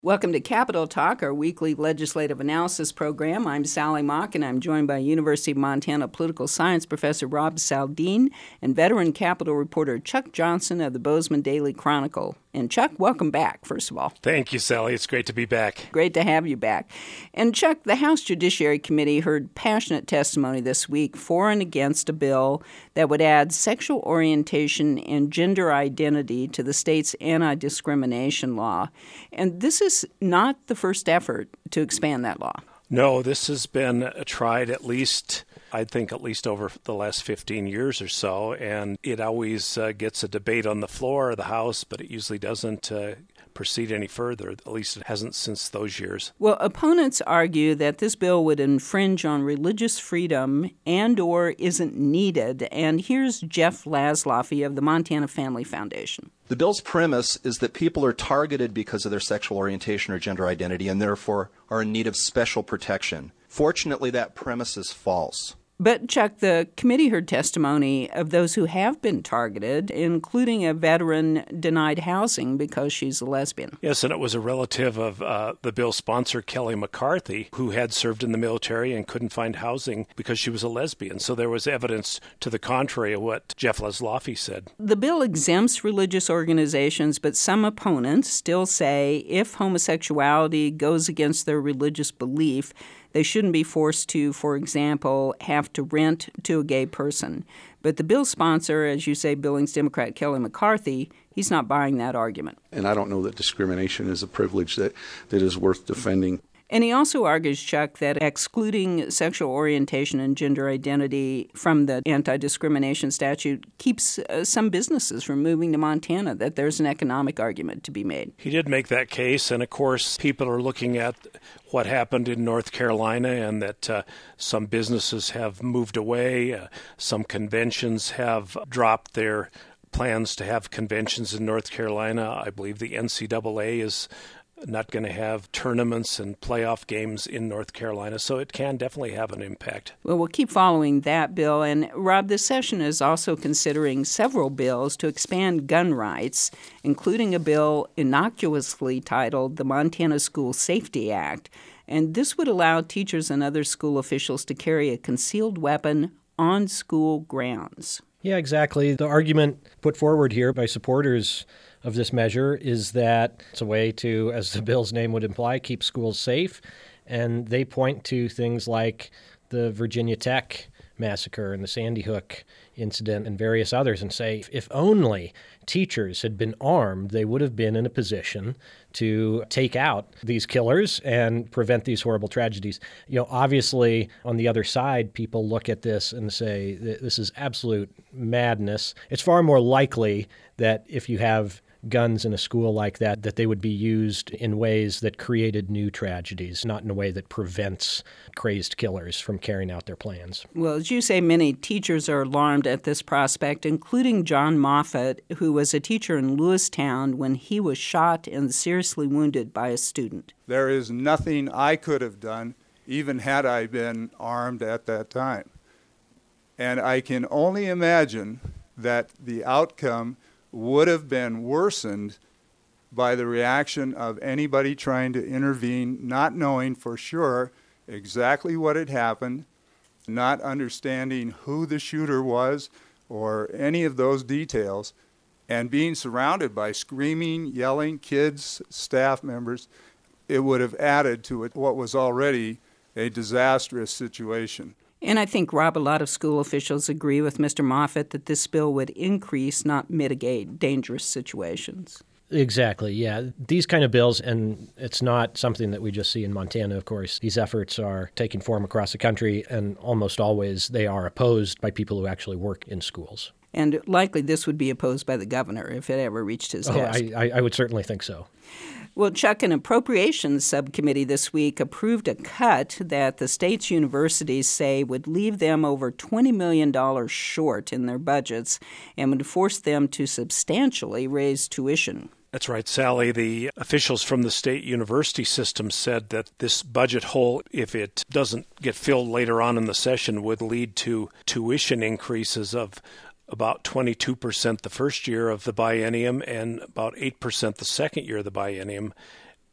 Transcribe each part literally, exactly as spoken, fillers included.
Welcome to Capitol Talk, our weekly legislative analysis program. I'm Sally Mock, and I'm joined by University of Montana political science professor Rob Saldin and veteran Capitol reporter Chuck Johnson of the Bozeman Daily Chronicle. And Chuck, welcome back, first of all. Thank you, Sally. It's great to be back. Great to have you back. And Chuck, the House Judiciary Committee heard passionate testimony this week for and against a bill that would add sexual orientation and gender identity to the state's anti-discrimination law. And this is not the first effort to expand that law. No, this has been tried at least, I think, at least over the last fifteen years or so, and it always uh, gets a debate on the floor of the House, but it usually doesn't uh, proceed any further. At least it hasn't since those years. Well, opponents argue that this bill would infringe on religious freedom and or isn't needed. And here's Jeff Laszloffy of the Montana Family Foundation. The bill's premise is that people are targeted because of their sexual orientation or gender identity and therefore are in need of special protection. Fortunately, that premise is false. But, Chuck, the committee heard testimony of those who have been targeted, including a veteran denied housing because she's a lesbian. Yes, and it was a relative of uh, the bill's sponsor, Kelly McCarthy, who had served in the military and couldn't find housing because she was a lesbian. So there was evidence to the contrary of what Jeff Laszloffy said. The bill exempts religious organizations, but some opponents still say if homosexuality goes against their religious belief, they shouldn't be forced to, for example, have to rent to a gay person. But the bill sponsor, as you say, Billings Democrat Kelly McCarthy, he's not buying that argument. And I don't know that discrimination is a privilege that, that is worth defending. And he also argues, Chuck, that excluding sexual orientation and gender identity from the anti-discrimination statute keeps uh, some businesses from moving to Montana, that there's an economic argument to be made. He did make that case, and of course, people are looking at what happened in North Carolina and that uh, some businesses have moved away, uh, some conventions have dropped their plans to have conventions in North Carolina. I believe the N C double A is not going to have tournaments and playoff games in North Carolina, so it can definitely have an impact. Well, we'll keep following that bill. And, Rob, this session is also considering several bills to expand gun rights, including a bill innocuously titled the Montana School Safety Act. And this would allow teachers and other school officials to carry a concealed weapon on school grounds. Yeah, exactly. The argument put forward here by supporters of this measure is that it's a way to, as the bill's name would imply, keep schools safe. And they point to things like the Virginia Tech massacre and the Sandy Hook incident and various others and say if only teachers had been armed, they would have been in a position to take out these killers and prevent these horrible tragedies. You know, obviously, on the other side, people look at this and say this is absolute madness. It's far more likely that if you have guns in a school like that, that they would be used in ways that created new tragedies, not in a way that prevents crazed killers from carrying out their plans. Well, as you say, many teachers are alarmed at this prospect, including John Moffat, who was a teacher in Lewistown when he was shot and seriously wounded by a student. There is nothing I could have done, even had I been armed at that time. And I can only imagine that the outcome would have been worsened by the reaction of anybody trying to intervene, not knowing for sure exactly what had happened, not understanding who the shooter was or any of those details, and being surrounded by screaming, yelling kids, staff members. It would have added to it what was already a disastrous situation. And I think, Rob, a lot of school officials agree with Mister Moffat that this bill would increase, not mitigate, dangerous situations. Exactly, yeah. These kind of bills, and it's not something that we just see in Montana, of course. These efforts are taking form across the country, and almost always they are opposed by people who actually work in schools. And likely this would be opposed by the governor if it ever reached his oh, desk. I, I would certainly think so. Well, Chuck, an appropriations subcommittee this week approved a cut that the state's universities say would leave them over twenty million dollars short in their budgets and would force them to substantially raise tuition. That's right, Sally. The officials from the state university system said that this budget hole, if it doesn't get filled later on in the session, would lead to tuition increases of about twenty-two percent the first year of the biennium and about eight percent the second year of the biennium.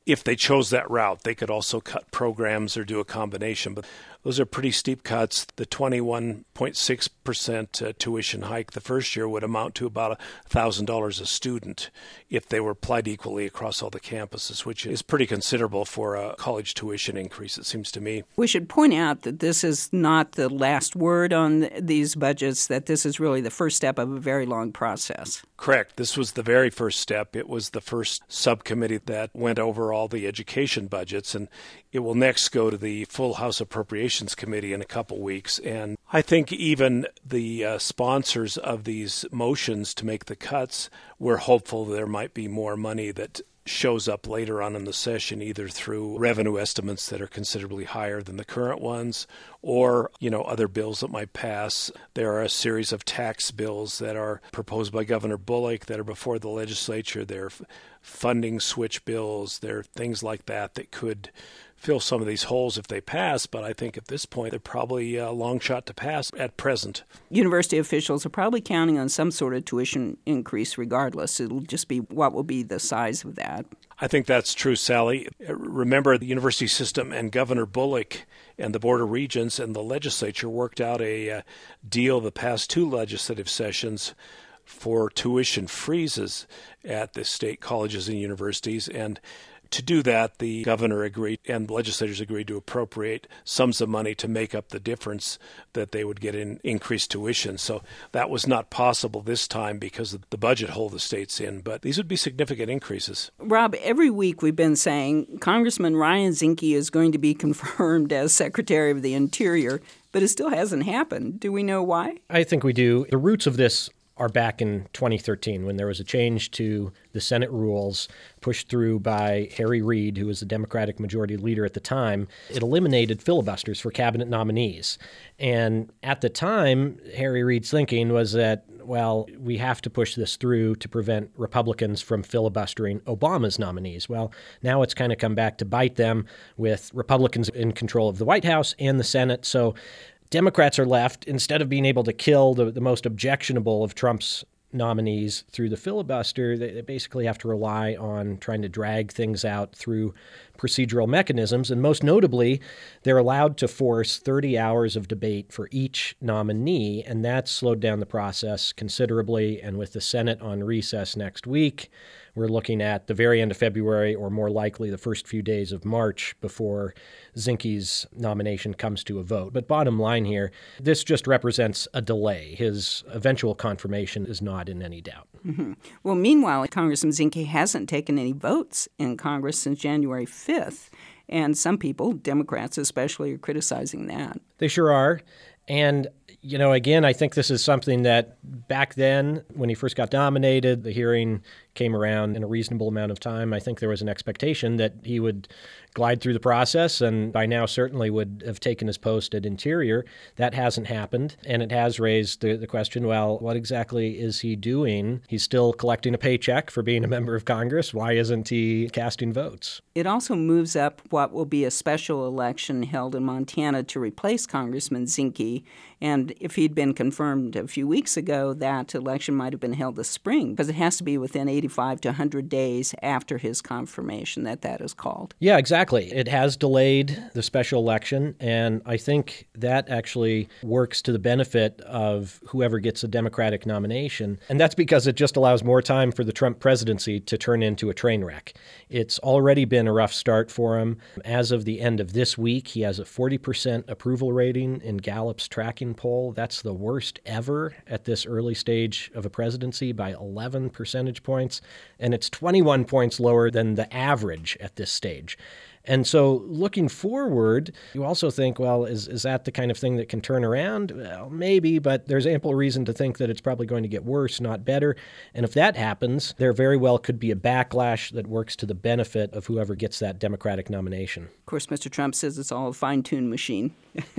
if they chose that route. They could also cut programs or do a combination, but those are pretty steep cuts. The twenty-one point six percent uh, tuition hike the first year would amount to about one thousand dollars a student if they were applied equally across all the campuses, which is pretty considerable for a college tuition increase, it seems to me. We should point out that this is not the last word on th- these budgets, that this is really the first step of a very long process. Correct. This was the very first step. It was the first subcommittee that went over all the education budgets, and it will next go to the full House Appropriations Committee in a couple weeks. And I think even the uh, sponsors of these motions to make the cuts were hopeful there might be more money that shows up later on in the session, either through revenue estimates that are considerably higher than the current ones, or, you know, other bills that might pass. There are a series of tax bills that are proposed by Governor Bullock that are before the legislature. There are funding switch bills. There are things like that that could fill some of these holes if they pass, but I think at this point they're probably a long shot to pass at present. University officials are probably counting on some sort of tuition increase regardless. It'll just be what will be the size of that. I think that's true, Sally. Remember, the university system and Governor Bullock and the Board of Regents and the legislature worked out a uh, deal the past two legislative sessions for tuition freezes at the state colleges and universities, and to do that, the governor agreed and legislators agreed to appropriate sums of money to make up the difference that they would get in increased tuition. So that was not possible this time because of the budget hole the state's in, but these would be significant increases. Rob, every week we've been saying Congressman Ryan Zinke is going to be confirmed as Secretary of the Interior, but it still hasn't happened. Do we know why? I think we do. The roots of this are back in twenty thirteen when there was a change to the Senate rules pushed through by Harry Reid, who was the Democratic majority leader at the time. It eliminated filibusters for cabinet nominees. And at the time, Harry Reid's thinking was that, well, we have to push this through to prevent Republicans from filibustering Obama's nominees. Well, now it's kind of come back to bite them with Republicans in control of the White House and the Senate. So Democrats are left, instead of being able to kill the, the most objectionable of Trump's nominees through the filibuster, they, they basically have to rely on trying to drag things out through procedural mechanisms. And most notably, they're allowed to force thirty hours of debate for each nominee, and that's slowed down the process considerably. And with the Senate on recess next week, we're looking at the very end of February, or more likely the first few days of March, before Zinke's nomination comes to a vote. But bottom line here, this just represents a delay. His eventual confirmation is not in any doubt. Mm-hmm. Well, meanwhile, Congressman Zinke hasn't taken any votes in Congress since January fifth. And some people, Democrats especially, are criticizing that. They sure are. And, you know, again, I think this is something that back then, when he first got nominated, the hearing came around in a reasonable amount of time. I think there was an expectation that he would glide through the process and by now certainly would have taken his post at Interior. That hasn't happened. And it has raised the, the question, well, what exactly is he doing? He's still collecting a paycheck for being a member of Congress. Why isn't he casting votes? It also moves up what will be a special election held in Montana to replace Congressman Zinke. And if he'd been confirmed a few weeks ago, that election might have been held this spring, because it has to be within eighty-five to one hundred days after his confirmation that that is called. Yeah, exactly. It has delayed the special election, and I think that actually works to the benefit of whoever gets a Democratic nomination. And that's because it just allows more time for the Trump presidency to turn into a train wreck. It's already been a rough start for him. As of the end of this week, he has a forty percent approval rating in Gallup's tracking poll. That's the worst ever at this early stage of a presidency by eleven percentage points, and it's twenty-one points lower than the average at this stage. And so looking forward, you also think, well, is, is that the kind of thing that can turn around? Well, maybe, but there's ample reason to think that it's probably going to get worse, not better. And if that happens, there very well could be a backlash that works to the benefit of whoever gets that Democratic nomination. Of course, Mister Trump says it's all a fine-tuned machine.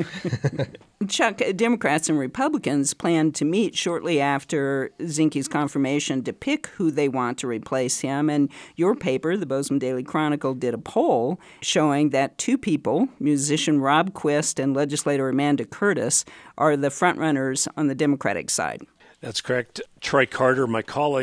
Chuck, Democrats and Republicans plan to meet shortly after Zinke's confirmation to pick who they want to replace him. And your paper, the Bozeman Daily Chronicle, did a poll showing that two people, musician Rob Quist and legislator Amanda Curtis, are the frontrunners on the Democratic side. That's correct. Troy Carter, my colleague,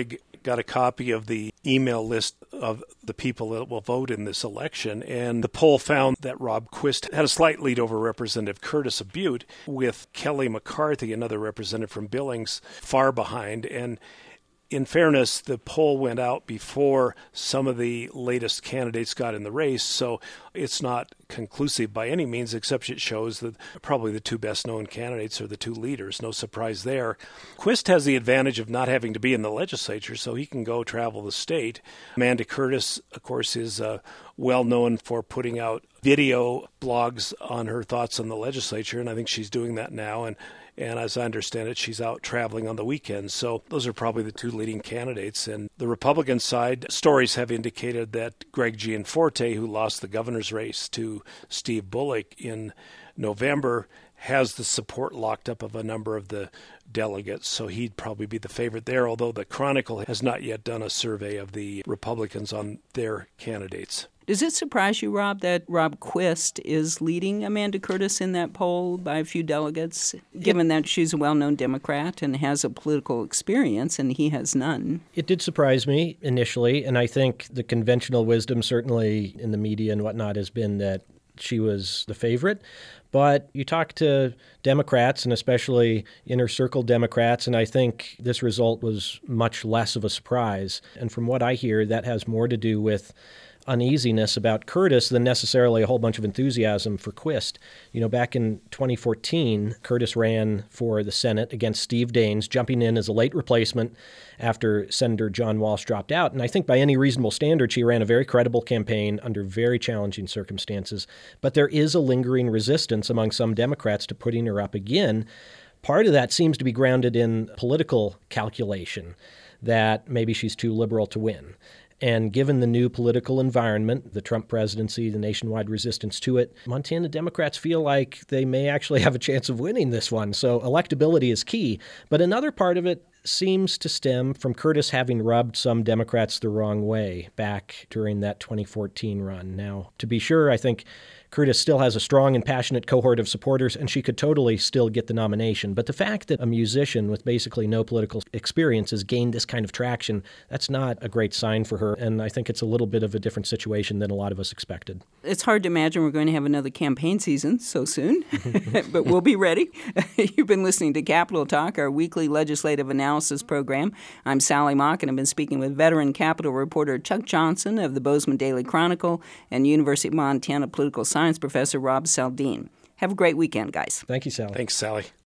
got a copy of the email list of the people that will vote in this election, and the poll found that Rob Quist had a slight lead over Representative Curtis of Butte, with Kelly McCarthy, another representative from Billings, far behind. And in fairness, the poll went out before some of the latest candidates got in the race, so it's not conclusive by any means, except it shows that probably the two best-known candidates are the two leaders. No surprise there. Quist has the advantage of not having to be in the legislature, so he can go travel the state. Amanda Curtis, of course, is uh, well known for putting out video blogs on her thoughts on the legislature, and I think she's doing that now. And And as I understand it, she's out traveling on the weekends. So those are probably the two leading candidates. And the Republican side, stories have indicated that Greg Gianforte, who lost the governor's race to Steve Bullock in November, has the support locked up of a number of the delegates. So he'd probably be the favorite there, although the Chronicle has not yet done a survey of the Republicans on their candidates. Does it surprise you, Rob, that Rob Quist is leading Amanda Curtis in that poll by a few delegates, given that she's a well-known Democrat and has a political experience and he has none? It did surprise me initially, and I think the conventional wisdom, certainly in the media and whatnot, has been that she was the favorite. But you talk to Democrats, and especially inner circle Democrats, and I think this result was much less of a surprise. And from what I hear, that has more to do with uneasiness about Curtis than necessarily a whole bunch of enthusiasm for Quist. You know, back in twenty fourteen, Curtis ran for the Senate against Steve Daines, jumping in as a late replacement after Senator John Walsh dropped out. And I think by any reasonable standard, she ran a very credible campaign under very challenging circumstances. But there is a lingering resistance among some Democrats to putting her up again. Part of that seems to be grounded in political calculation, that maybe she's too liberal to win. And given the new political environment, the Trump presidency, the nationwide resistance to it, Montana Democrats feel like they may actually have a chance of winning this one. So electability is key. But another part of it seems to stem from Curtis having rubbed some Democrats the wrong way back during that twenty fourteen run. Now, to be sure, I think Curtis still has a strong and passionate cohort of supporters, and she could totally still get the nomination. But the fact that a musician with basically no political experience has gained this kind of traction, that's not a great sign for her. And I think it's a little bit of a different situation than a lot of us expected. It's hard to imagine we're going to have another campaign season so soon, but we'll be ready. You've been listening to Capitol Talk, our weekly legislative analysis program. I'm Sally Mock, and I've been speaking with veteran Capitol reporter Chuck Johnson of the Bozeman Daily Chronicle and University of Montana political science professor Rob Saldin. Have a great weekend, guys. Thank you, Sally. Thanks, Sally.